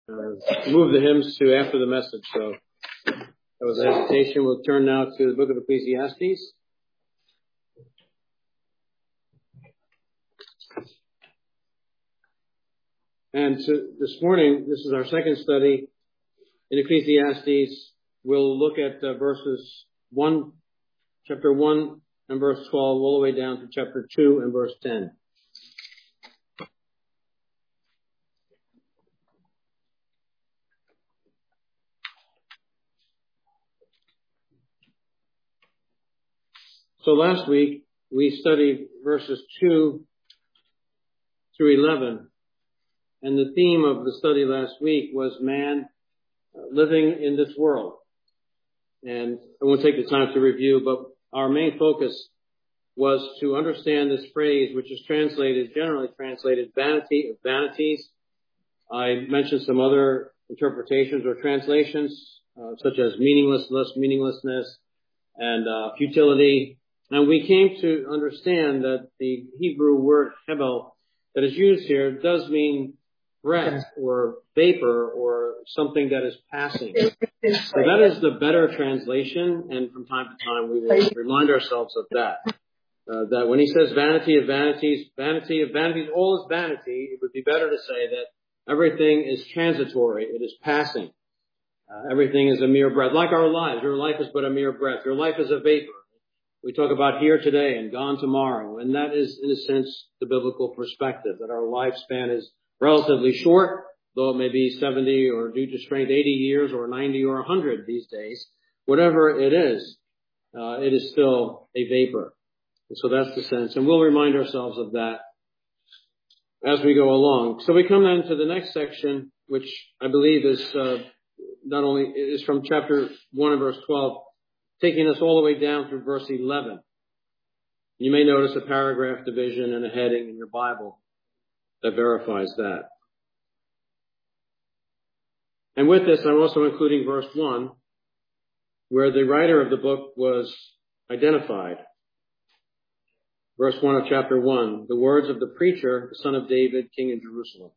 move the hymns to after the message. So that was a hesitation. We'll turn now to the book of Ecclesiastes. And this morning, this is our second study in Ecclesiastes. We'll look at chapter 1 and verse 12, all the way down to chapter 2 and verse 10. So last week, we studied verses 2 through 11. And the theme of the study last week was man living in this world. And I won't take the time to review, but our main focus was to understand this phrase, which is generally translated, vanity of vanities. I mentioned some other interpretations or translations, such as meaninglessness, and futility. And we came to understand that the Hebrew word hebel that is used here does mean breath or vapor or something that is passing. So that is the better translation, and from time to time we will remind ourselves of that. That when he says vanity of vanities, all is vanity, it would be better to say that everything is transitory, it is passing. Everything is a mere breath. Like our lives, your life is but a mere breath. Your life is a vapor. We talk about here today and gone tomorrow, and that is, in a sense, the biblical perspective, that our lifespan is relatively short, though it may be 70 or due to strength 80 years or 90 or 100 these days. Whatever it is still a vapor. And so that's the sense. And we'll remind ourselves of that as we go along. So we come then to the next section, which I believe is not only is from chapter 1 and verse 12, taking us all the way down through verse 11. You may notice a paragraph division and a heading in your Bible that verifies that. And with this, I'm also including verse 1, where the writer of the book was identified. Verse 1 of chapter 1, the words of the preacher, the son of David, king in Jerusalem.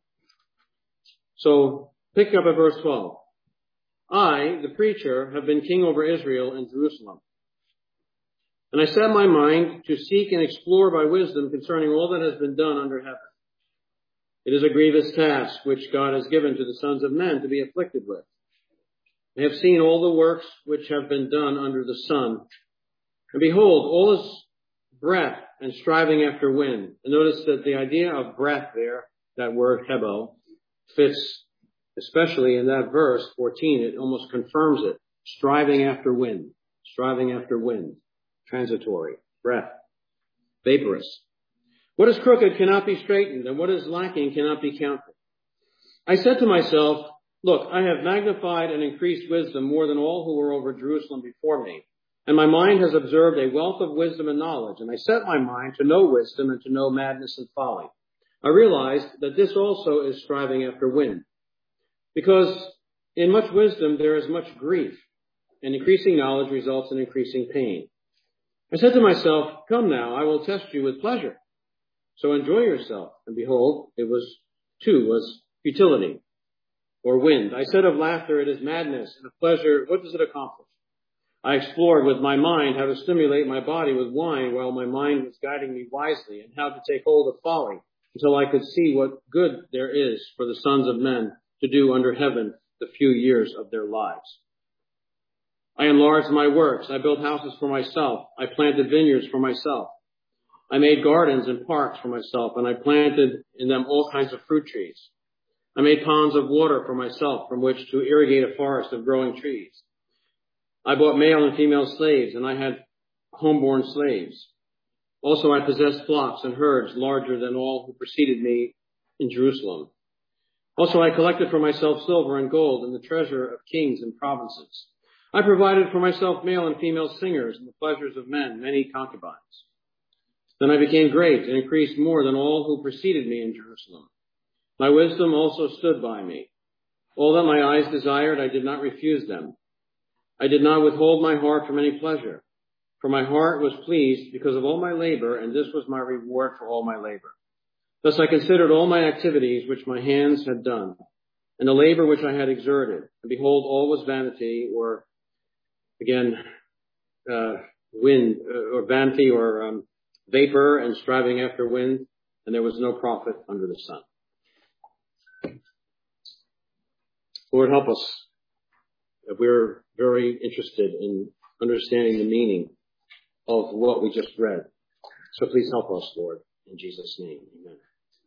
So, pick up at verse 12. I, the preacher, have been king over Israel and Jerusalem. And I set my mind to seek and explore by wisdom concerning all that has been done under heaven. It is a grievous task which God has given to the sons of men to be afflicted with. I have seen all the works which have been done under the sun. And behold, all is breath and striving after wind. And notice that the idea of breath there, that word hebel, fits especially in that verse 14. It almost confirms it. Striving after wind. Transitory. Breath. Vaporous. What is crooked cannot be straightened, and what is lacking cannot be counted. I said to myself, look, I have magnified and increased wisdom more than all who were over Jerusalem before me. And my mind has observed a wealth of wisdom and knowledge. And I set my mind to know wisdom and to know madness and folly. I realized that this also is striving after wind. Because in much wisdom there is much grief, and increasing knowledge results in increasing pain. I said to myself, come now, I will test you with pleasure. So enjoy yourself. And behold, it was futility or wind. I said of laughter, it is madness, and of pleasure, what does it accomplish? I explored with my mind how to stimulate my body with wine while my mind was guiding me wisely, and how to take hold of folly until I could see what good there is for the sons of men to do under heaven the few years of their lives. I enlarged my works. I built houses for myself. I planted vineyards for myself. I made gardens and parks for myself, and I planted in them all kinds of fruit trees. I made ponds of water for myself from which to irrigate a forest of growing trees. I bought male and female slaves, and I had homeborn slaves. Also, I possessed flocks and herds larger than all who preceded me in Jerusalem. Also, I collected for myself silver and gold and the treasure of kings and provinces. I provided for myself male and female singers and the pleasures of men, many concubines. Then I became great and increased more than all who preceded me in Jerusalem. My wisdom also stood by me. All that my eyes desired, I did not refuse them. I did not withhold my heart from any pleasure, for my heart was pleased because of all my labor, and this was my reward for all my labor. Thus I considered all my activities which my hands had done, and the labor which I had exerted. And behold, all was vanity, or again, wind, or vanity, or vapor, and striving after wind, and there was no profit under the sun. Lord, help us. We're very interested in understanding the meaning of what we just read. So please help us, Lord, in Jesus' name. Amen.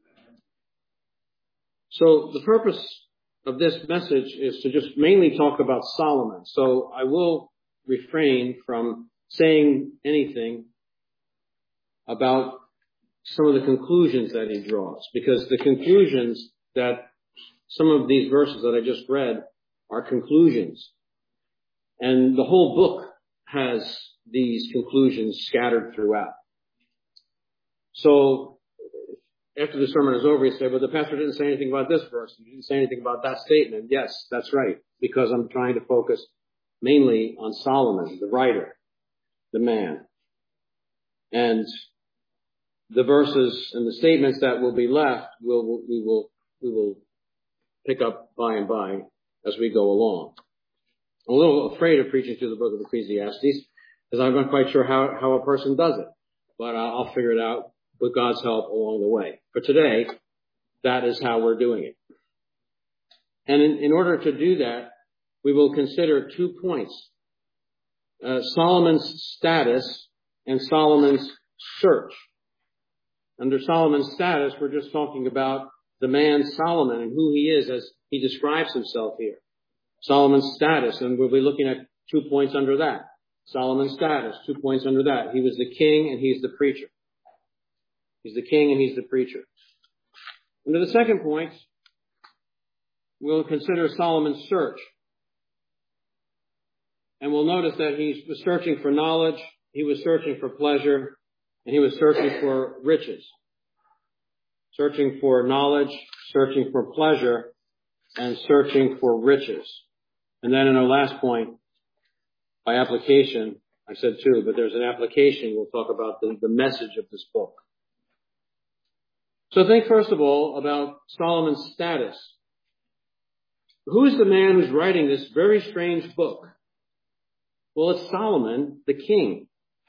So the purpose of this message is to just mainly talk about Solomon. So I will refrain from saying anything about some of the conclusions that he draws, because the conclusions that some of these verses that I just read are conclusions. And the whole book has these conclusions scattered throughout. So after the sermon is over, you say, but the pastor didn't say anything about this verse. He didn't say anything about that statement. Yes, that's right, because I'm trying to focus mainly on Solomon, the writer, the man. And the verses and the statements that will be left, we will pick up by and by as we go along. I'm a little afraid of preaching through the book of Ecclesiastes because I'm not quite sure how a person does it, but I'll figure it out with God's help along the way. For today, that is how we're doing it. And in order to do that, we will consider 2 points. Solomon's status and Solomon's search. Under Solomon's status, we're just talking about the man Solomon and who he is as he describes himself here. Solomon's status, and we'll be looking at 2 points under that. Solomon's status, 2 points under that. He was the king and he's the preacher. He's the king and he's the preacher. Under the second point, we'll consider Solomon's search. And we'll notice that he was searching for knowledge, he was searching for pleasure, and he was searching for riches. Searching for knowledge, searching for pleasure, and searching for riches. And then in our last point, by application, I said 2, but there's an application. We'll talk about the message of this book. So think first of all about Solomon's status. Who's the man who's writing this very strange book? Well, it's Solomon, the king.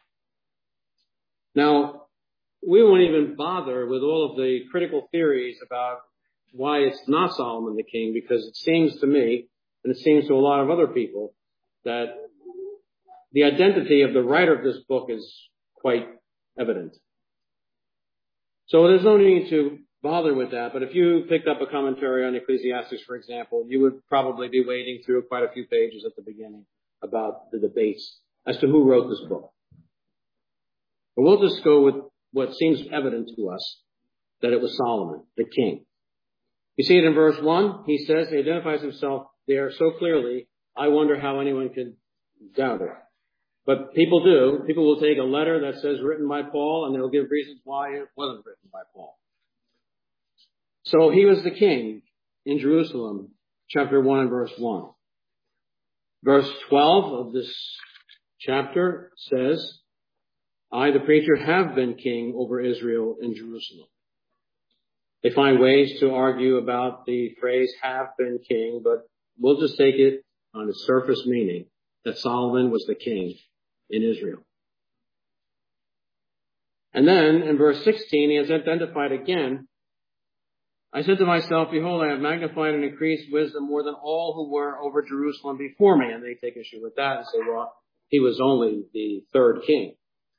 Now, we won't even bother with all of the critical theories about why it's not Solomon the king, because it seems to me, and it seems to a lot of other people, that the identity of the writer of this book is quite evident. So there's no need to bother with that. But if you picked up a commentary on Ecclesiastes, for example, you would probably be wading through quite a few pages at the beginning about the debates as to who wrote this book. But we'll just go with what seems evident to us, that it was Solomon, the king. You see it in verse 1. He says, he identifies himself there so clearly, I wonder how anyone could doubt it. But people do. People will take a letter that says written by Paul, and they'll give reasons why it wasn't written by Paul. So he was the king in Jerusalem, chapter 1 and verse 1. Verse 12 of this chapter says, I, the preacher, have been king over Israel in Jerusalem. They find ways to argue about the phrase have been king, but we'll just take it on its surface meaning that Solomon was the king in Israel. And then in verse 16, he has identified again, I said to myself, behold, I have magnified and increased wisdom more than all who were over Jerusalem before me. And they take issue with that and say, well, he was only the third king.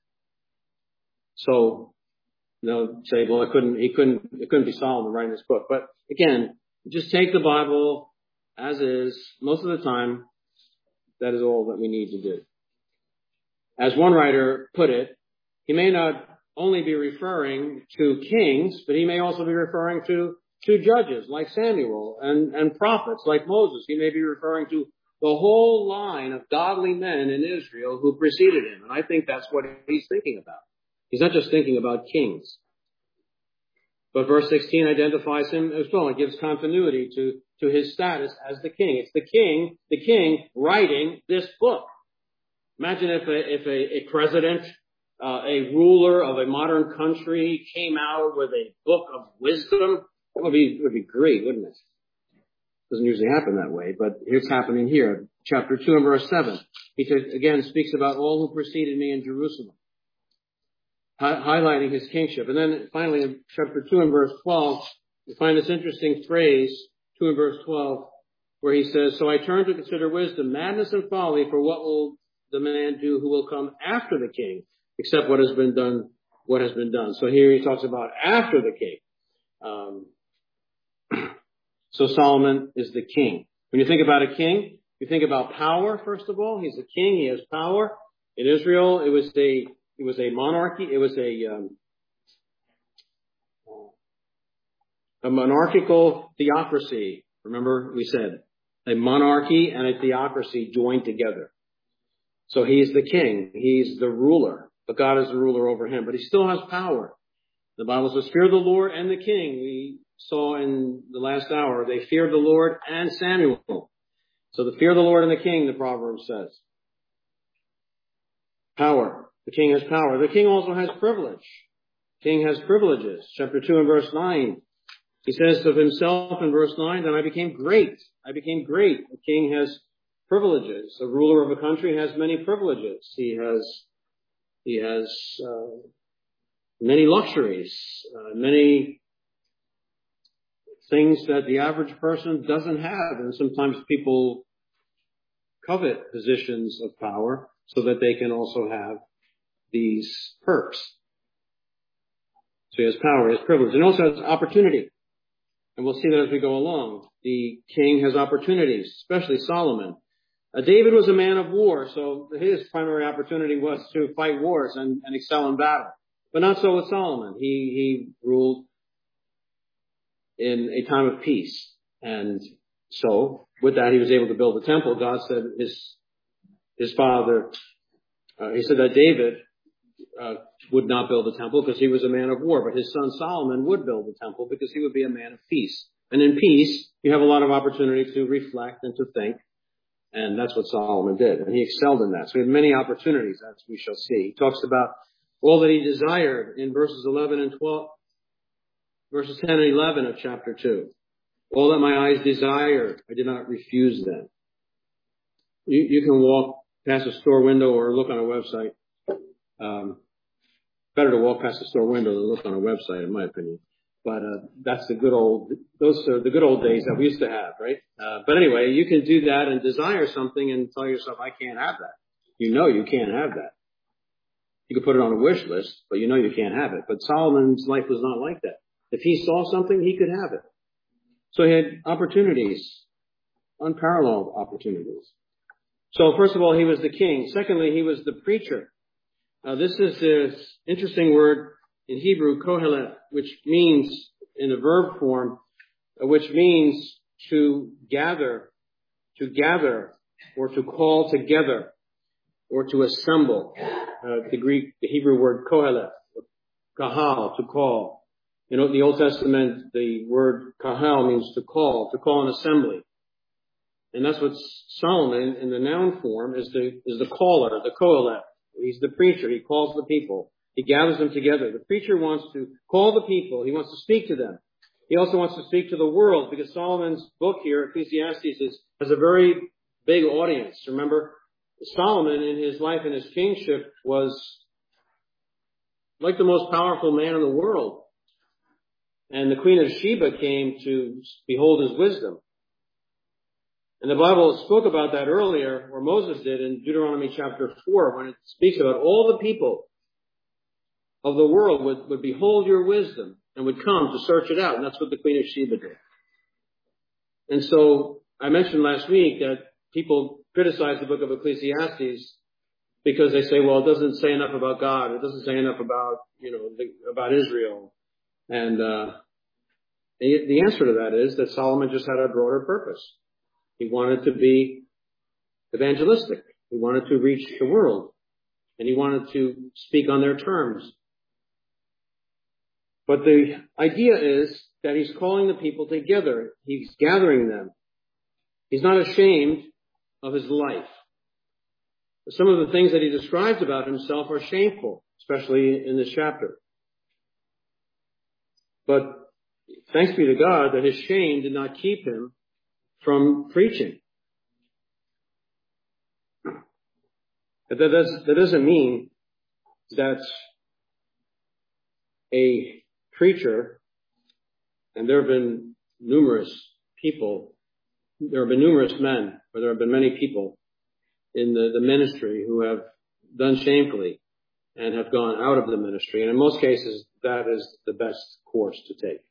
So they'll say, well, it couldn't be Solomon writing this book. But again, just take the Bible as is. Most of the time, that is all that we need to do. As one writer put it, he may not only be referring to kings, but he may also be referring to judges like Samuel and prophets like Moses. He may be referring to the whole line of godly men in Israel who preceded him. And I think that's what he's thinking about. He's not just thinking about kings. But verse 16 identifies him as well. It gives continuity to his status as the king. It's the king writing this book. Imagine if a president, a ruler of a modern country came out with a book of wisdom. It would be great, wouldn't it? Doesn't usually happen that way, but it's happening here. Chapter 2 and verse 7. He again speaks about all who preceded me in Jerusalem, highlighting his kingship. And then finally in chapter 2 and verse 12, you find this interesting phrase, 2 and verse 12, where he says, so I turn to consider wisdom, madness and folly, for what will the man do who will come after the king, except what has been done. So here he talks about after the king. So Solomon is the king. When you think about a king, you think about power, first of all. He's a king. He has power. In Israel, it was a monarchy. It was a monarchical theocracy. Remember, we said a monarchy and a theocracy joined together. So he's the king. He's the ruler. But God is the ruler over him. But he still has power. The Bible says, fear the Lord and the king. We saw in the last hour, they feared the Lord and Samuel. So the fear of the Lord and the king, the proverb says. Power. The king has power. The king also has privilege. The king has privileges. Chapter 2 and verse 9. He says of himself in verse 9, then I became great. I became great. The king has privileges. The ruler of a country has many privileges. He has many luxuries, many things that the average person doesn't have. And sometimes people covet positions of power so that they can also have these perks. So he has power, he has privilege, and also has opportunity. And we'll see that as we go along. The king has opportunities, especially Solomon. David was a man of war, so his primary opportunity was to fight wars and excel in battle. But not so with Solomon. He ruled in a time of peace. And so, with that, he was able to build the temple. God said his father, he said that David would not build the temple because he was a man of war, but his son Solomon would build the temple because he would be a man of peace. And in peace, you have a lot of opportunity to reflect and to think. And that's what Solomon did. And he excelled in that. So he had many opportunities, as we shall see. He talks about all that he desired in verses 11 and 12, verses 10 and 11 of chapter 2. All that my eyes desired, I did not refuse them. You can walk past a store window or look on a website. Better to walk past a store window than look on a website, in my opinion. But those are the good old days that we used to have, right? But anyway, you can do that and desire something and tell yourself, I can't have that. You know you can't have that. You could put it on a wish list, but you know you can't have it. But Solomon's life was not like that. If he saw something, he could have it. So he had opportunities, unparalleled opportunities. So first of all, he was the king. Secondly, he was the preacher. This is this interesting word in Hebrew, kohelet, which means, in a verb form, which means to gather, or to call together, or to assemble. The Hebrew word kohelet, kahal, to call. You know, in the Old Testament, the word kahal means to call an assembly. And that's what Solomon, in the noun form, is the caller, the kohelet. He's the preacher. He calls the people. He gathers them together. The preacher wants to call the people. He wants to speak to them. He also wants to speak to the world, because Solomon's book here, Ecclesiastes, has a very big audience. Remember, Solomon in his life and his kingship was like the most powerful man in the world. And the Queen of Sheba came to behold his wisdom. And the Bible spoke about that earlier, or Moses did in Deuteronomy chapter 4, when it speaks about all the people of the world would behold your wisdom and would come to search it out. And that's what the Queen of Sheba did. And so I mentioned last week that people criticize the book of Ecclesiastes because they say, well, it doesn't say enough about God. It doesn't say enough about, about Israel. And the answer to that is that Solomon just had a broader purpose. He wanted to be evangelistic. He wanted to reach the world. And he wanted to speak on their terms. But the idea is that he's calling the people together. He's gathering them. He's not ashamed of his life. Some of the things that he describes about himself are shameful, especially in this chapter. But thanks be to God that his shame did not keep him from preaching. But that doesn't mean that a preacher, and there have been numerous men, or there have been many people in the ministry who have done shamefully and have gone out of the ministry. And in most cases, that is the best course to take.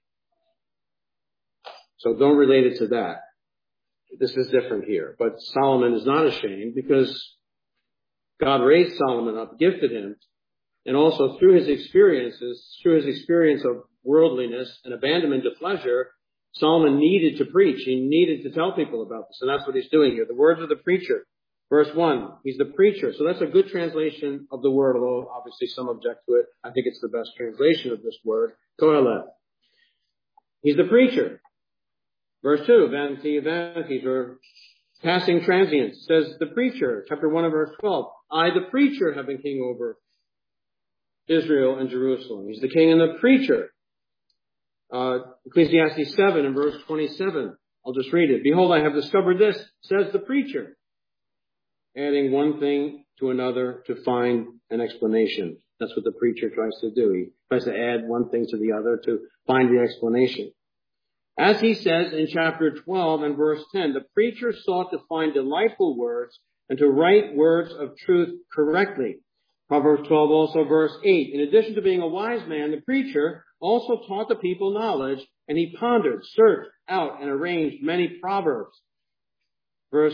So don't relate it to that. This is different here. But Solomon is not ashamed because God raised Solomon up, gifted him, and also through his experience of worldliness and abandonment to pleasure, Solomon needed to preach. He needed to tell people about this. And that's what he's doing here. The words of the preacher. Verse 1, he's the preacher. So that's a good translation of the word, although obviously some object to it. I think it's the best translation of this word, Kohelet. He's the preacher. Verse 2, vanity of vanities, or passing transients, says the preacher, chapter 1 and verse 12. I, the preacher, have been king over Israel and Jerusalem. He's the king and the preacher. Ecclesiastes 7 and verse 27. I'll just read it. Behold, I have discovered this, says the preacher, adding one thing to another to find an explanation. That's what the preacher tries to do. He tries to add one thing to the other to find the explanation. As he says in chapter 12 and verse 10, the preacher sought to find delightful words and to write words of truth correctly. Proverbs 12 also verse 8. In addition to being a wise man, the preacher also taught the people knowledge, and he pondered, searched out, and arranged many proverbs. Verse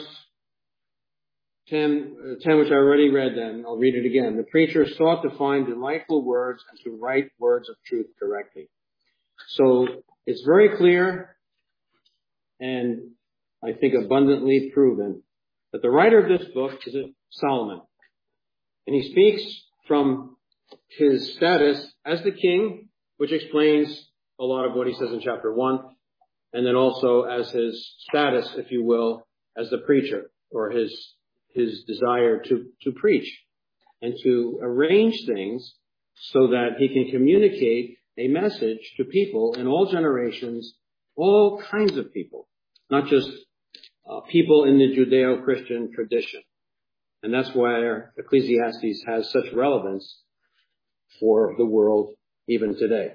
10, which I already read then, I'll read it again. The preacher sought to find delightful words and to write words of truth correctly. So it's very clear and I think abundantly proven that the writer of this book is Solomon. And he speaks from his status as the king, which explains a lot of what he says in chapter 1, and then also as his status, if you will, as the preacher, or his desire to preach and to arrange things so that he can communicate a message to people in all generations, all kinds of people, not just people in the Judeo-Christian tradition. And that's why Ecclesiastes has such relevance for the world even today.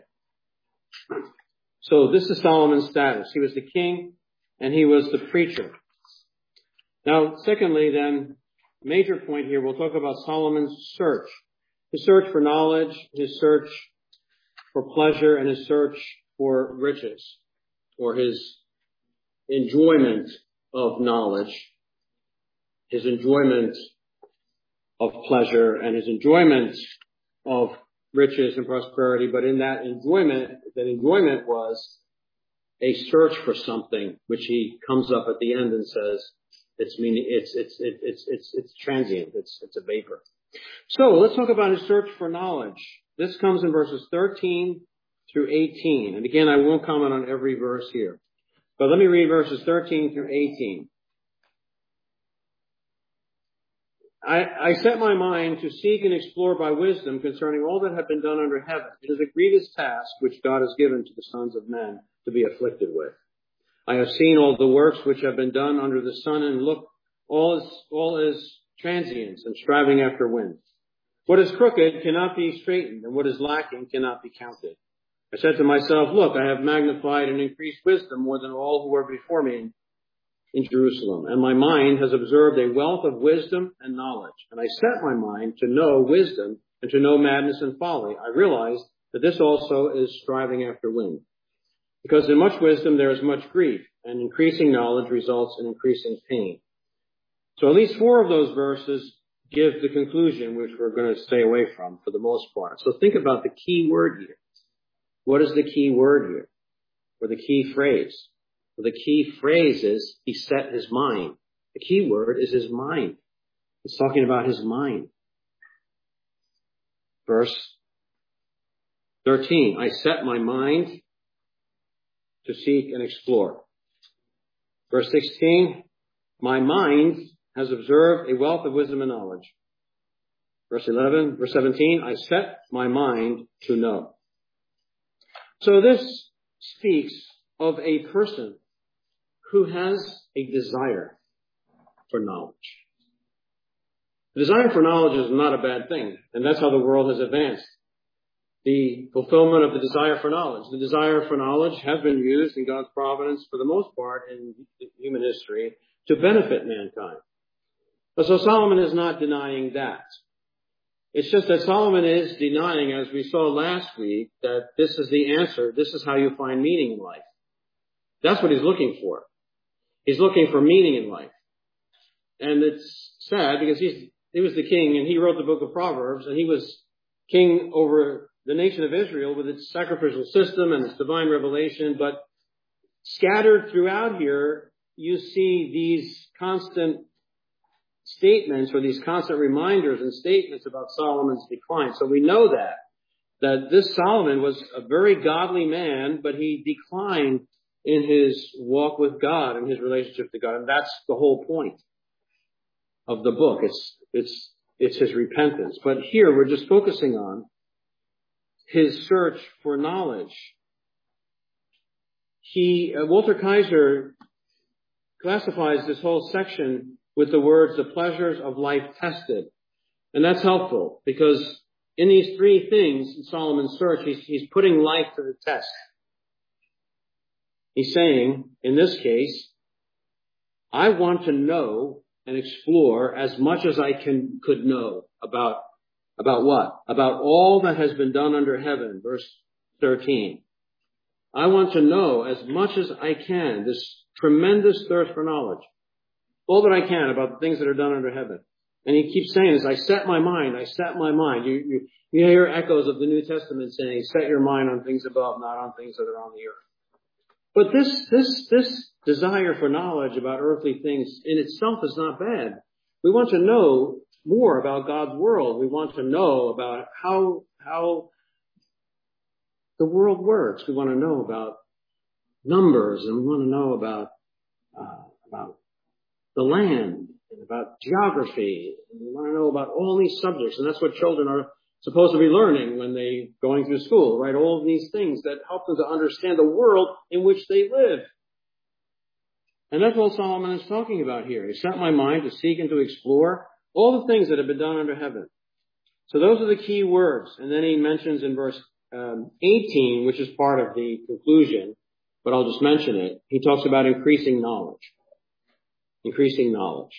So this is Solomon's status. He was the king and he was the preacher. Now, secondly, then, major point here, we'll talk about Solomon's search. His search for knowledge, his search for pleasure, and his search for riches, or his enjoyment of knowledge, his enjoyment of pleasure, and his enjoyment of riches and prosperity. But in that enjoyment was a search for something, which he comes up at the end and says, it's transient. It's a vapor. So let's talk about his search for knowledge. This comes in verses 13 through 18. And again, I won't comment on every verse here, but let me read verses 13 through 18. I set my mind to seek and explore by wisdom concerning all that had been done under heaven. It is a grievous task which God has given to the sons of men to be afflicted with. I have seen all the works which have been done under the sun, and look, all is transience and striving after wind. What is crooked cannot be straightened, and what is lacking cannot be counted. I said to myself, look, I have magnified and increased wisdom more than all who were before me in Jerusalem, and my mind has observed a wealth of wisdom and knowledge. And I set my mind to know wisdom and to know madness and folly. I realized that this also is striving after wind. Because in much wisdom there is much grief, and increasing knowledge results in increasing pain. So at least 4 of those verses give the conclusion, which we're going to stay away from for the most part. So think about the key word here. What is the key word here? Or the key phrase? Well, the key phrase is he set his mind. The key word is his mind. It's talking about his mind. Verse 13, I set my mind to seek and explore. Verse 16, my mind has observed a wealth of wisdom and knowledge. Verse 17, I set my mind to know. So this speaks of a person who has a desire for knowledge. The desire for knowledge is not a bad thing, and that's how the world has advanced. The fulfillment of the desire for knowledge. The desire for knowledge has been used in God's providence for the most part in human history to benefit mankind. But so Solomon is not denying that. It's just that Solomon is denying, as we saw last week, that this is the answer. This is how you find meaning in life. That's what he's looking for. He's looking for meaning in life. And it's sad because he was the king and he wrote the book of Proverbs, and he was king over the nation of Israel with its sacrificial system and its divine revelation. But scattered throughout here, you see these constant statements or these constant reminders and statements about Solomon's decline. So we know that this Solomon was a very godly man, but he declined in his walk with God and his relationship to God. And that's the whole point of the book. It's his repentance. But here we're just focusing on his search for knowledge. Walter Kaiser classifies this whole section with the words, the pleasures of life tested. And that's helpful because in these three things in Solomon's search, he's putting life to the test. He's saying, in this case, I want to know and explore as much as I could know about what? About all that has been done under heaven, verse 13. I want to know as much as I can, this tremendous thirst for knowledge, all that I can about the things that are done under heaven. And he keeps saying this, I set my mind. You hear echoes of the New Testament saying, set your mind on things above, not on things that are on the earth. But this desire for knowledge about earthly things in itself is not bad. We want to know more about God's world. We want to know about how the world works. We want to know about numbers, and we want to know about the land, and about geography. And we want to know about all these subjects, and that's what children are supposed to be learning when they're going through school, right? All of these things that help them to understand the world in which they live. And that's what Solomon is talking about here. He set my mind to seek and to explore all the things that have been done under heaven. So those are the key words. And then he mentions in verse 18, which is part of the conclusion, but I'll just mention it. He talks about increasing knowledge. Increasing knowledge.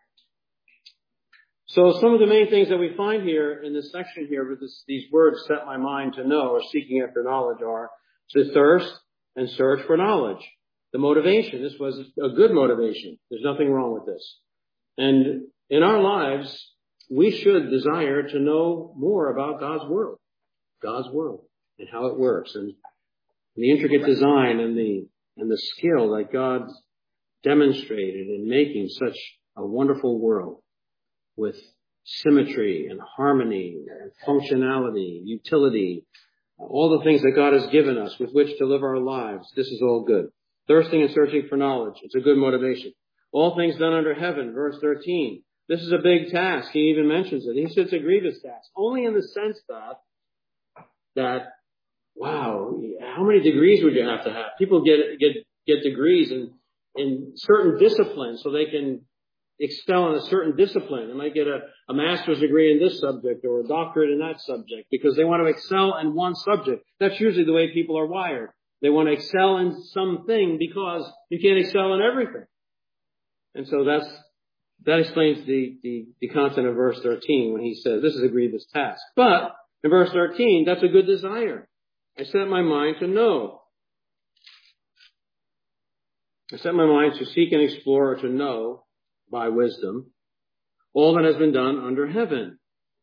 So some of the main things that we find here in this section here with these words, set my mind to know, or seeking after knowledge, are to thirst and search for knowledge. The motivation. This was a good motivation. There's nothing wrong with this. And in our lives, we should desire to know more about God's world, and how it works, and the intricate design and the skill that God demonstrated in making such a wonderful world with symmetry and harmony and functionality, utility, all the things that God has given us with which to live our lives. This is all good. Thirsting and searching for knowledge. It's a good motivation. All things done under heaven, verse 13. This is a big task. He even mentions it. He says it's a grievous task. Only in the sense that wow, how many degrees would you have to have? People get degrees in certain disciplines so they can excel in a certain discipline. They might get a master's degree in this subject or a doctorate in that subject because they want to excel in one subject. That's usually the way people are wired. They want to excel in something because you can't excel in everything. And so that explains the content of verse 13 when he says this is a grievous task. But in verse 13, that's a good desire. I set my mind to know. I set my mind to seek and explore or to know by wisdom all that has been done under heaven.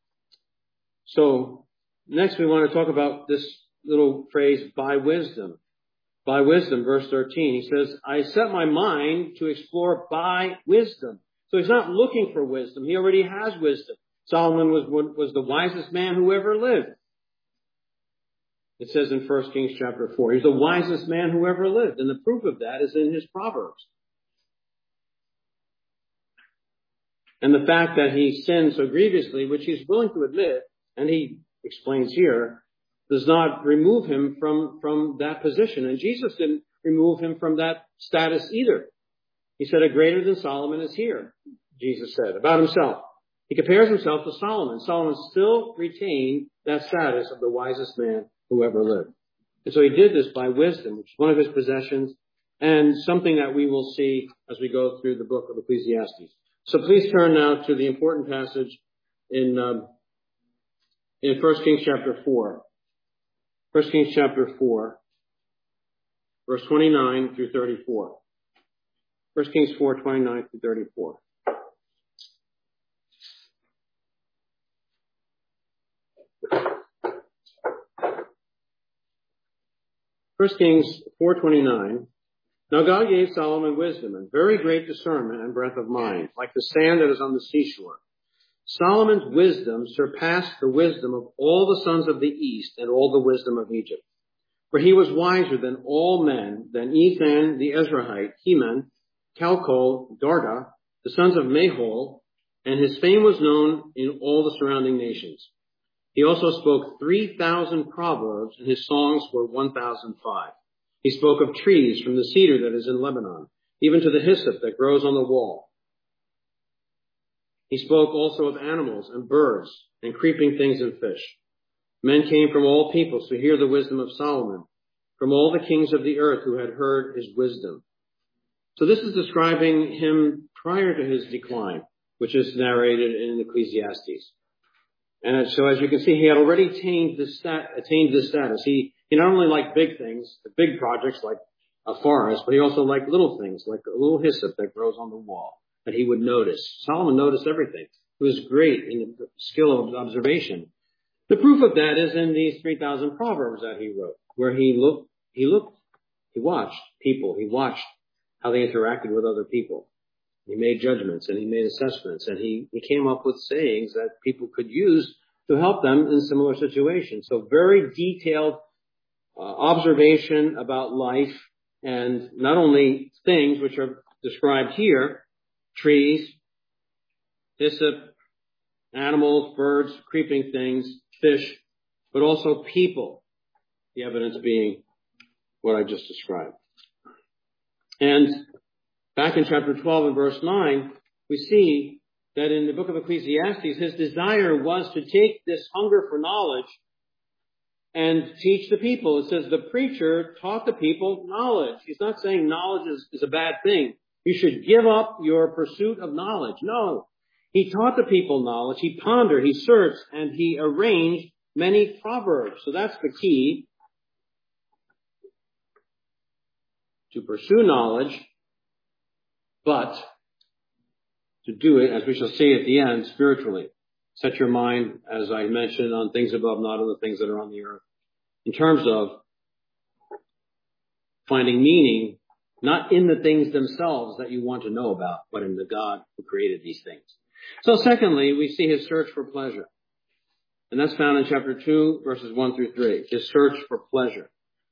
So next we want to talk about this little phrase, by wisdom. By wisdom, verse 13, he says, I set my mind to explore by wisdom. So he's not looking for wisdom. He already has wisdom. Solomon was the wisest man who ever lived. It says in 1 Kings chapter 4, he's the wisest man who ever lived. And the proof of that is in his Proverbs. And the fact that he sinned so grievously, which he's willing to admit, and he explains here, does not remove him from that position. And Jesus didn't remove him from that status either. He said, a greater than Solomon is here, Jesus said, about himself. He compares himself to Solomon. Solomon still retained that status of the wisest man who ever lived. And so he did this by wisdom, which is one of his possessions, and something that we will see as we go through the book of Ecclesiastes. So please turn now to the important passage in 1 Kings chapter 4. 1 Kings chapter 4, verse 29 through 34. 1 Kings 4, 29 through 34. First Kings 4:29. Now God gave Solomon wisdom and very great discernment and breadth of mind, like the sand that is on the seashore. Solomon's wisdom surpassed the wisdom of all the sons of the east and all the wisdom of Egypt. For he was wiser than all men, than Ethan the Ezrahite, Heman, Calcol, Darda, the sons of Mahol, and his fame was known in all the surrounding nations. He also spoke 3,000 proverbs, and his songs were 1,005. He spoke of trees from the cedar that is in Lebanon, even to the hyssop that grows on the wall. He spoke also of animals and birds and creeping things and fish. Men came from all peoples to hear the wisdom of Solomon, from all the kings of the earth who had heard his wisdom. So this is describing him prior to his decline, which is narrated in Ecclesiastes. And so as you can see, he had already attained this status. He not only liked big things, the big projects like a forest, but he also liked little things, like a little hyssop that grows on the wall that he would notice. Solomon noticed everything. He was great in the skill of observation. The proof of that is in these 3,000 proverbs that he wrote, where he watched people, he watched how they interacted with other people. He made judgments and he made assessments, and he came up with sayings that people could use to help them in similar situations. So very detailed observation about life, and not only things which are described here, trees, hyssop, animals, birds, creeping things, fish, but also people, the evidence being what I just described. And back in chapter 12 and verse 9, we see that in the book of Ecclesiastes, his desire was to take this hunger for knowledge and teach the people. It says the preacher taught the people knowledge. He's not saying knowledge is a bad thing. You should give up your pursuit of knowledge. No. He taught the people knowledge. He pondered, he searched, and he arranged many proverbs. So that's the key. To pursue knowledge, but to do it, as we shall see at the end, spiritually. Set your mind, as I mentioned, on things above, not on the things that are on the earth. In terms of finding meaning, not in the things themselves that you want to know about, but in the God who created these things. So secondly, we see his search for pleasure. And that's found in chapter 2, verses 1 through 3. His search for pleasure.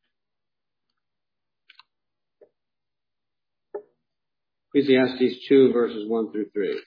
Ecclesiastes 2, verses 1 through 3.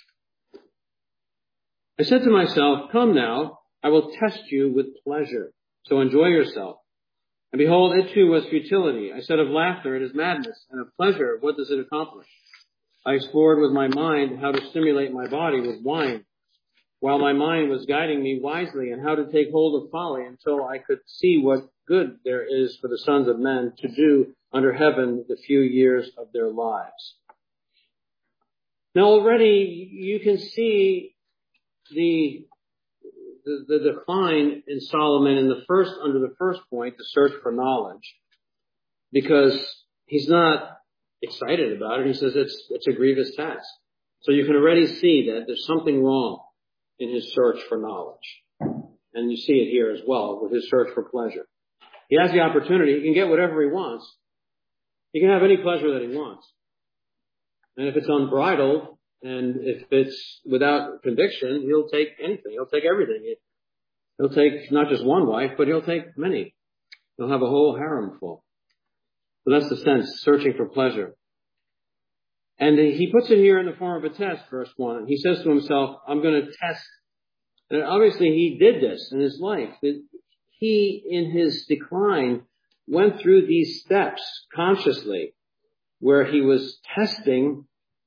I said to myself, come now, I will test you with pleasure. So enjoy yourself. And behold, it too was futility. I said of laughter, it is madness. And of pleasure, what does it accomplish? I explored with my mind how to stimulate my body with wine, while my mind was guiding me wisely, and how to take hold of folly until I could see what good there is for the sons of men to do under heaven the few years of their lives. Now already you can see the decline in Solomon under the first point, the search for knowledge, because he's not excited about it. He says it's a grievous task. So you can already see that there's something wrong in his search for knowledge. And you see it here as well with his search for pleasure. He has the opportunity. He can get whatever he wants. He can have any pleasure that he wants. And if it's unbridled, and if it's without conviction, he'll take anything. He'll take everything. He'll take not just one wife, but he'll take many. He'll have a whole harem full. So that's the sense, searching for pleasure. And he puts it here in the form of a test, verse 1. He says to himself, I'm going to test. And obviously he did this in his life. He, in his decline, went through these steps consciously, where he was testing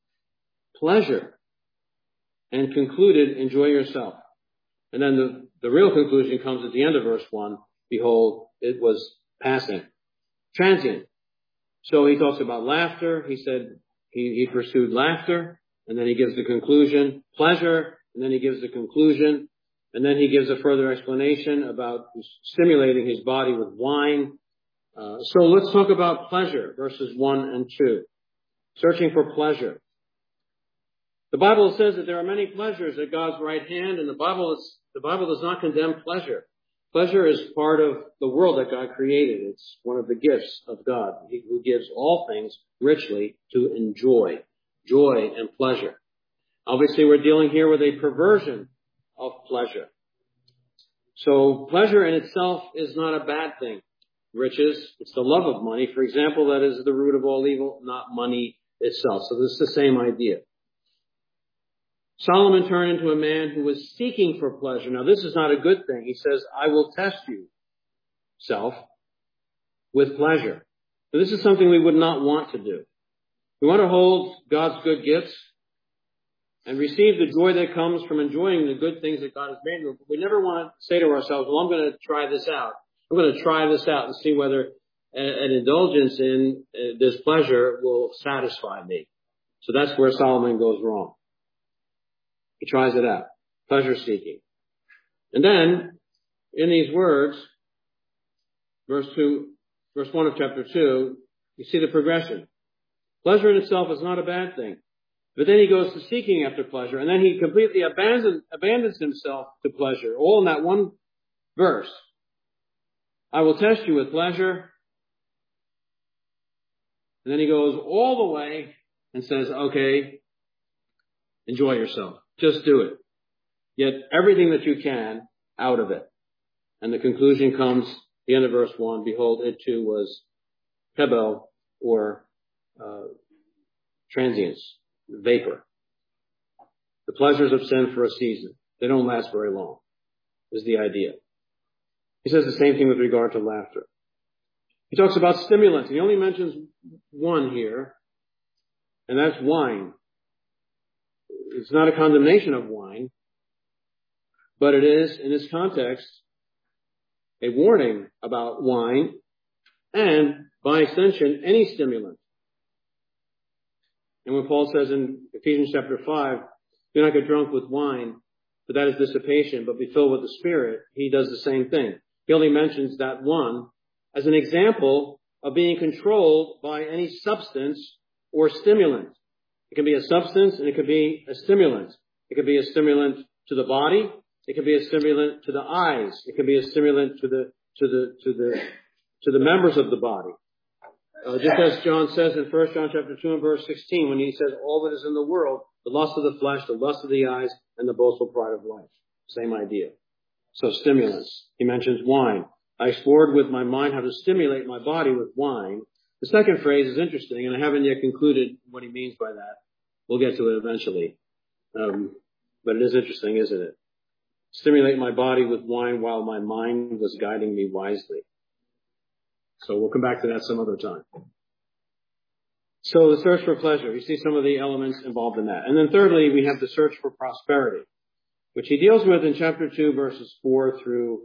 pleasure, and concluded, enjoy yourself. And then the real conclusion comes at the end of verse 1. Behold, it was passing. Transient. So he talks about laughter. He said he pursued laughter. And then he gives the conclusion, pleasure. And then he gives the conclusion. And then he gives a further explanation about stimulating his body with wine. So let's talk about pleasure, verses 1 and 2. Searching for pleasure. The Bible says that there are many pleasures at God's right hand, and the Bible does not condemn pleasure. Pleasure is part of the world that God created. It's one of the gifts of God, who gives all things richly to enjoy. Joy and pleasure. Obviously, we're dealing here with a perversion of pleasure. So pleasure in itself is not a bad thing. Riches, it's the love of money, for example, that is the root of all evil, not money itself. So this is the same idea. Solomon turned into a man who was seeking for pleasure. Now, this is not a good thing. He says, I will test you, self, with pleasure. Now, this is something we would not want to do. We want to hold God's good gifts and receive the joy that comes from enjoying the good things that God has made. But we never want to say to ourselves, well, I'm going to try this out. I'm going to try this out and see whether an indulgence in this pleasure will satisfy me. So that's where Solomon goes wrong. He tries it out. Pleasure seeking. And then, in these words, verse 1 of chapter 2, you see the progression. Pleasure in itself is not a bad thing. But then he goes to seeking after pleasure, and then he completely abandons himself to pleasure, all in that one verse. I will test you with pleasure. And then he goes all the way and says, okay, enjoy yourself. Just do it. Get everything that you can out of it. And the conclusion comes, the end of verse 1, behold, it too was hebel, or transience, vapor. The pleasures of sin for a season. They don't last very long, is the idea. He says the same thing with regard to laughter. He talks about stimulants. He only mentions one here, and that's wine. It's not a condemnation of wine, but it is, in this context, a warning about wine and, by extension, any stimulant. And when Paul says in Ephesians chapter 5, do not get drunk with wine, for that is dissipation, but be filled with the Spirit, he does the same thing. He only mentions that one as an example of being controlled by any substance or stimulant. It can be a substance and it could be a stimulant. It could be a stimulant to the body. It could be a stimulant to the eyes. It could be a stimulant to the members of the body. Just as John says in 1 John chapter 2 and verse 16, when he says, all that is in the world, the lust of the flesh, the lust of the eyes, and the boastful pride of life. Same idea. So stimulants. He mentions wine. I explored with my mind how to stimulate my body with wine. The second phrase is interesting, and I haven't yet concluded what he means by that. We'll get to it eventually. But it is interesting, isn't it? Stimulate my body with wine while my mind was guiding me wisely. So we'll come back to that some other time. So the search for pleasure. You see some of the elements involved in that. And then thirdly, we have the search for prosperity, which he deals with in chapter 2, verses 4 through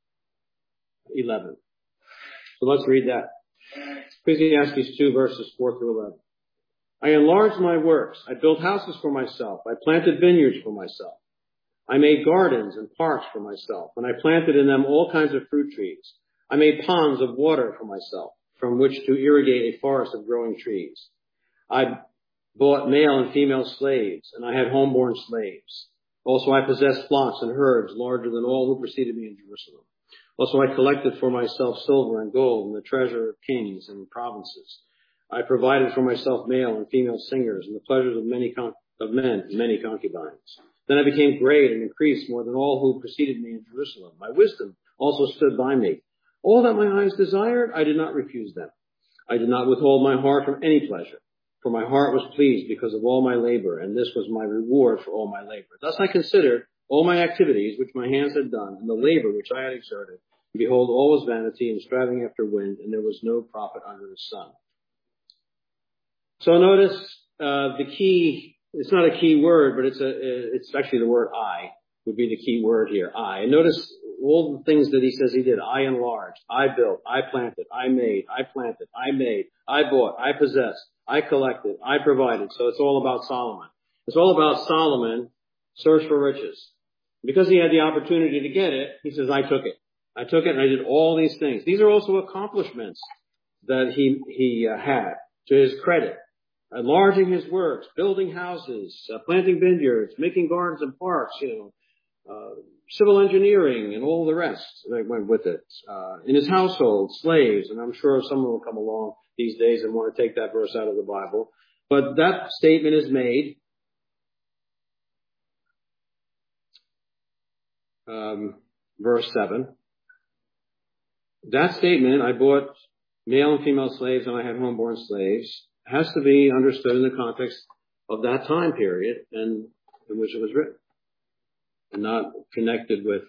11. So let's read that. Ecclesiastes 2, verses 4 through 11. I enlarged my works. I built houses for myself. I planted vineyards for myself. I made gardens and parks for myself, and I planted in them all kinds of fruit trees. I made ponds of water for myself, from which to irrigate a forest of growing trees. I bought male and female slaves, and I had homeborn slaves. Also, I possessed flocks and herds larger than all who preceded me in Jerusalem. Also, I collected for myself silver and gold and the treasure of kings and provinces. I provided for myself male and female singers and the pleasures of many concubines. Then I became great and increased more than all who preceded me in Jerusalem. My wisdom also stood by me. All that my eyes desired, I did not refuse them. I did not withhold my heart from any pleasure, for my heart was pleased because of all my labor, and this was my reward for all my labor. Thus I considered all my activities which my hands had done, and the labor which I had exerted. And behold, all was vanity and striving after wind, and there was no profit under the sun. So notice the key it's not a key word, but it's actually the word I would be the key word here. I. And notice all the things that he says he did. I enlarged, I built, I planted, I made, I planted, I made, I bought, I possessed, I collected, I provided. So it's all about Solomon. It's all about Solomon search for riches. Because he had the opportunity to get it, he says, I took it. I took it and I did all these things. These are also accomplishments that he had to his credit. Enlarging his works, building houses, planting vineyards, making gardens and parks, civil engineering and all the rest that went with it. In his household, slaves, and I'm sure someone will come along these days and want to take that verse out of the Bible. But that statement is made. Verse 7. That statement, I bought male and female slaves and I had homeborn slaves, has to be understood in the context of that time period and in which it was written, and not connected with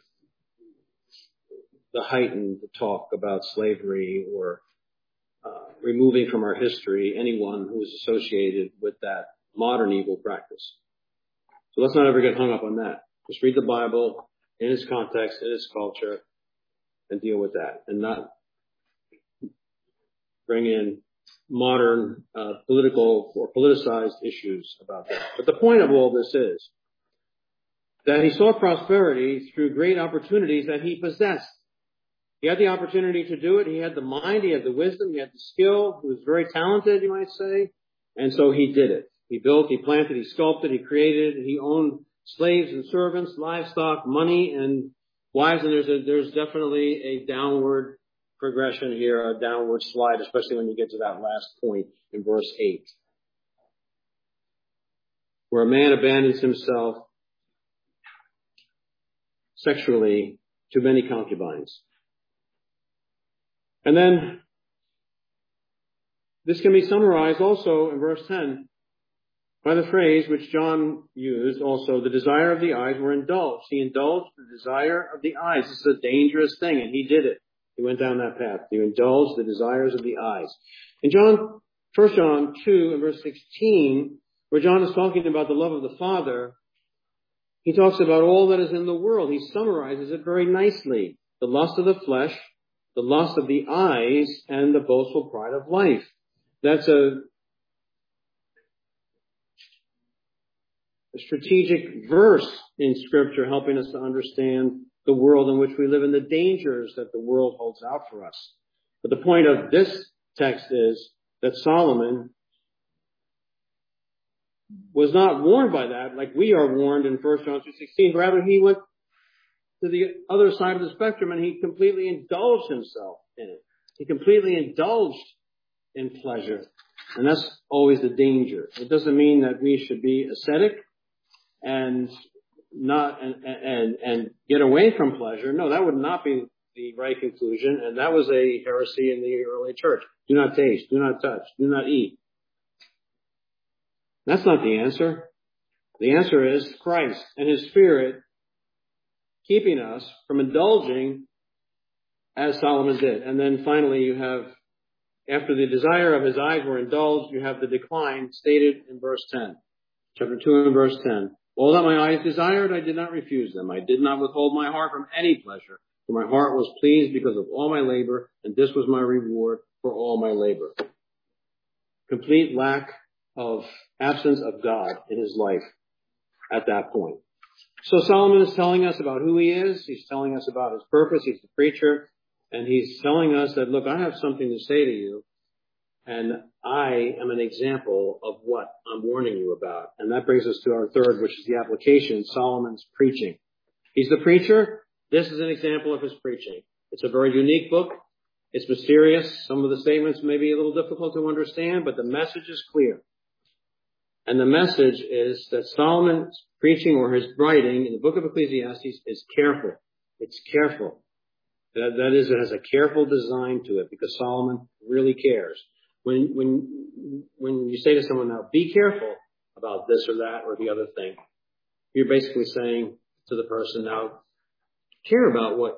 the heightened talk about slavery or removing from our history anyone who is associated with that modern evil practice. So let's not ever get hung up on that. Just read the Bible in its context, in its culture, and deal with that, and not bring in modern political or politicized issues about that. But the point of all this is that he saw prosperity through great opportunities that he possessed. He had the opportunity to do it. He had the mind. He had the wisdom. He had the skill. He was very talented, you might say. And so he did it. He built, he planted, he sculpted, he created, he owned slaves and servants, livestock, money, and wives. And there's definitely a downward progression here, a downward slide, especially when you get to that last point in verse 8, where a man abandons himself sexually to many concubines. And then this can be summarized also in verse 10 by the phrase which John used also, the desire of the eyes were indulged. He indulged the desire of the eyes. This is a dangerous thing, and he did it. He went down that path. He indulged the desires of the eyes. In 1 John 2 and verse 16, where John is talking about the love of the Father, he talks about all that is in the world. He summarizes it very nicely. The lust of the flesh, the lust of the eyes, and the boastful pride of life. That's a strategic verse in Scripture helping us to understand the world in which we live and the dangers that the world holds out for us. But the point of this text is that Solomon was not warned by that like we are warned in 1 John 2:16. Rather, he went to the other side of the spectrum and he completely indulged himself in it. He completely indulged in pleasure. And that's always the danger. It doesn't mean that we should be ascetic and not and get away from pleasure. No, that would not be the right conclusion, and that was a heresy in the early church. Do not taste, do not touch, do not eat. That's not the answer. The answer is Christ and His Spirit keeping us from indulging as Solomon did. And then finally you have, after the desire of his eyes were indulged, you have the decline stated in verse 10. Chapter 2 and verse 10. All that my eyes desired, I did not refuse them. I did not withhold my heart from any pleasure, for my heart was pleased because of all my labor, and this was my reward for all my labor. Complete lack of absence of God in his life at that point. So Solomon is telling us about who he is. He's telling us about his purpose. He's the preacher. And he's telling us that, look, I have something to say to you. And I am an example of what I'm warning you about. And that brings us to our third, which is the application, Solomon's preaching. He's the preacher. This is an example of his preaching. It's a very unique book. It's mysterious. Some of the statements may be a little difficult to understand, but the message is clear. And the message is that Solomon's preaching or his writing in the book of Ecclesiastes is careful. It's careful. That is, it has a careful design to it because Solomon really cares. When you say to someone now, be careful about this or that or the other thing, you're basically saying to the person now, care about what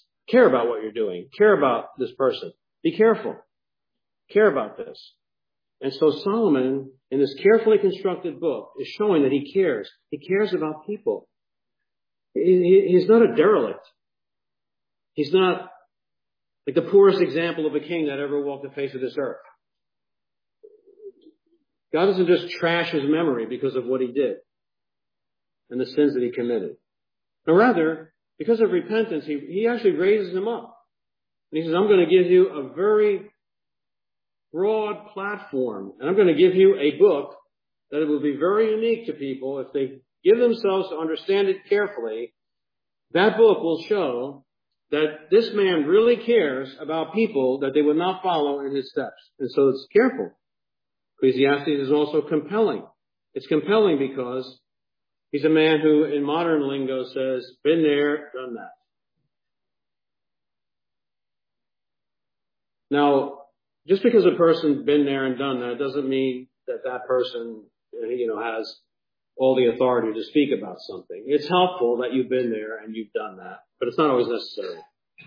you're doing. Care about this person. Be careful. Care about this. And so Solomon, in this carefully constructed book, is showing that he cares. He cares about people. He's not a derelict. He's not like the poorest example of a king that ever walked the face of this earth. God doesn't just trash his memory because of what he did and the sins that he committed. No, rather, because of repentance, he actually raises him up. And he says, I'm going to give you a very broad platform, and I'm going to give you a book that it will be very unique to people. If they give themselves to understand it carefully, that book will show that this man really cares about people that they would not follow in his steps. And so it's careful. Ecclesiastes is also compelling. It's compelling because he's a man who, in modern lingo, says, been there, done that. Now, just because a person's been there and done that doesn't mean that that person, has all the authority to speak about something. It's helpful that you've been there and you've done that, but it's not always necessary.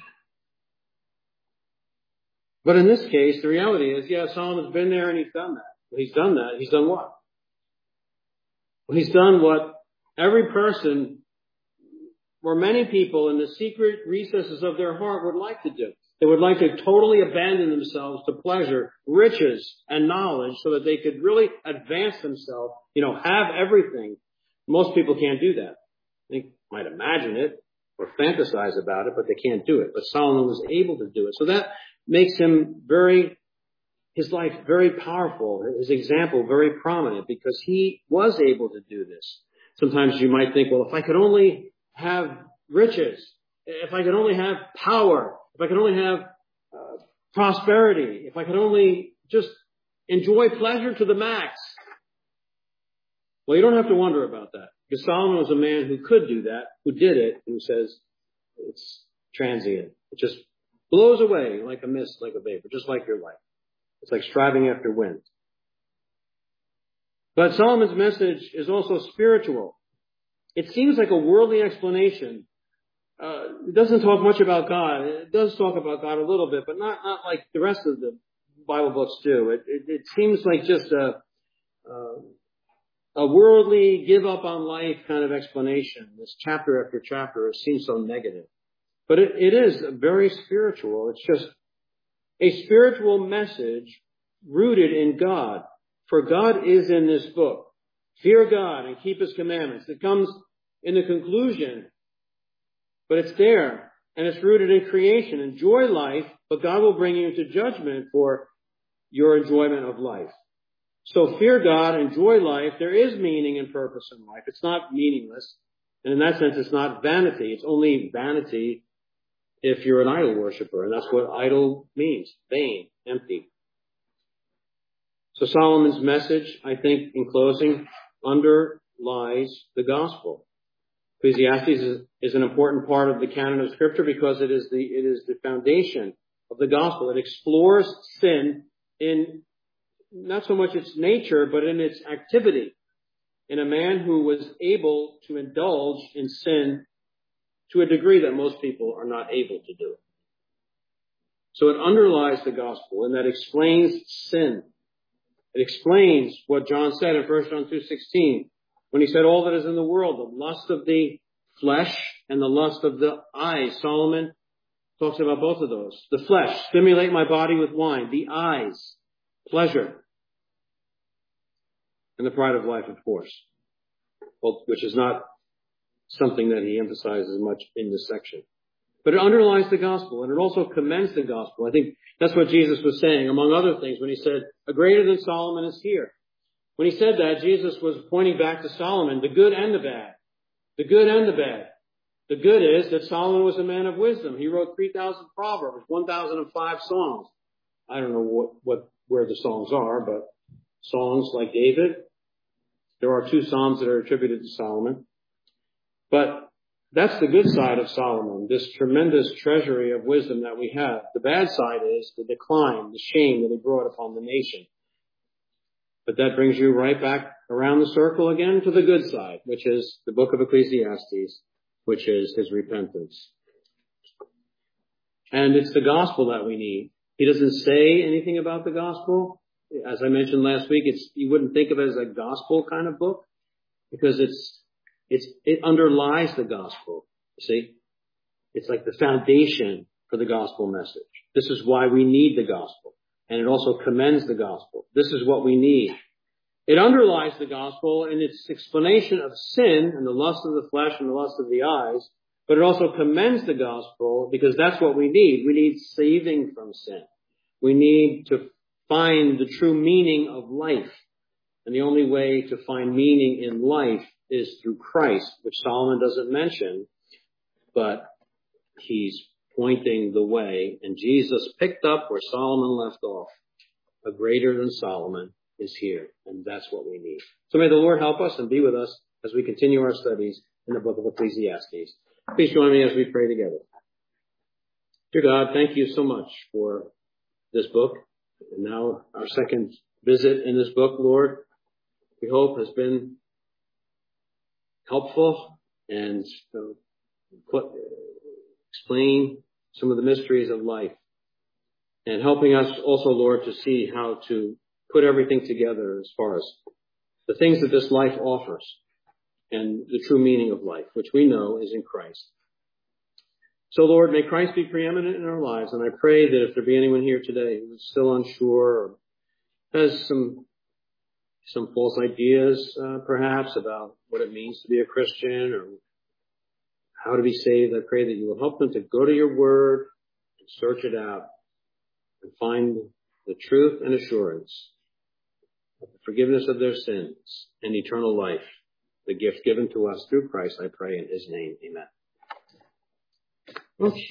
But in this case, the reality is, Solomon's been there and he's done that. When he's done that, he's done what? Well, he's done what every person, or many people in the secret recesses of their heart would like to do. They would like to totally abandon themselves to pleasure, riches, and knowledge so that they could really advance themselves, have everything. Most people can't do that. They might imagine it or fantasize about it, but they can't do it. But Solomon was able to do it. So that makes him his life very powerful, his example very prominent, because he was able to do this. Sometimes you might think, well, if I could only have riches, if I could only have power, if I could only have prosperity, if I could only just enjoy pleasure to the max. Well, you don't have to wonder about that, because Solomon was a man who could do that, who did it, who says it's transient. It just blows away like a mist, like a vapor, just like your life. It's like striving after wind. But Solomon's message is also spiritual. It seems like a worldly explanation. It doesn't talk much about God. It does talk about God a little bit, but not like the rest of the Bible books do. It seems like just a worldly give up on life kind of explanation. This chapter after chapter seems so negative. But it is very spiritual. It's just a spiritual message rooted in God. For God is in this book. Fear God and keep his commandments. It comes in the conclusion, but it's there, and it's rooted in creation. Enjoy life, but God will bring you into judgment for your enjoyment of life. So fear God, enjoy life. There is meaning and purpose in life. It's not meaningless. And in that sense, it's not vanity. It's only vanity if you're an idol worshiper. And that's what idol means. Vain, empty. So Solomon's message, I think, in closing, underlies the gospel. Ecclesiastes is an important part of the canon of Scripture because it is the foundation of the gospel. It explores sin in not so much its nature, but in its activity. In a man who was able to indulge in sin to a degree that most people are not able to do. So it underlies the gospel, and that explains sin. It explains what John said in 1 John 2:16, when he said all that is in the world, the lust of the flesh and the lust of the eyes. Solomon talks about both of those. The flesh, stimulate my body with wine. The eyes, pleasure. And the pride of life, of course, which is not something that he emphasizes much in this section. But it underlies the gospel, and it also commends the gospel. I think that's what Jesus was saying, among other things, when he said, a greater than Solomon is here. When he said that, Jesus was pointing back to Solomon, the good and the bad. The good and the bad. The good is that Solomon was a man of wisdom. He wrote 3,000 proverbs, 1,005 songs. I don't know where the songs are, but songs like David. There are 2 psalms that are attributed to Solomon. But that's the good side of Solomon, this tremendous treasury of wisdom that we have. The bad side is the decline, the shame that he brought upon the nation. But that brings you right back around the circle again to the good side, which is the book of Ecclesiastes, which is his repentance. And it's the gospel that we need. He doesn't say anything about the gospel, as I mentioned last week, you wouldn't think of it as a gospel kind of book because it underlies the gospel. You see, it's like the foundation for the gospel message. This is why we need the gospel. And it also commends the gospel. This is what we need. It underlies the gospel in its explanation of sin and the lust of the flesh and the lust of the eyes, but it also commends the gospel because that's what we need. We need saving from sin. We need to find the true meaning of life. And the only way to find meaning in life is through Christ, which Solomon doesn't mention, but he's pointing the way. And Jesus picked up where Solomon left off. A greater than Solomon is here, and that's what we need. So may the Lord help us and be with us as we continue our studies in the book of Ecclesiastes. Please join me as we pray together. Dear God, thank you so much for this book, and now our second visit in this book, Lord, we hope has been helpful and explain some of the mysteries of life and helping us also, Lord, to see how to put everything together as far as the things that this life offers and the true meaning of life, which we know is in Christ. So, Lord, may Christ be preeminent in our lives. And I pray that if there be anyone here today who is still unsure or has some false ideas, perhaps, about what it means to be a Christian or how to be saved, I pray that you will help them to go to your word and search it out and find the truth and assurance of the forgiveness of their sins and eternal life, the gift given to us through Christ, I pray in his name. Amen. Okay.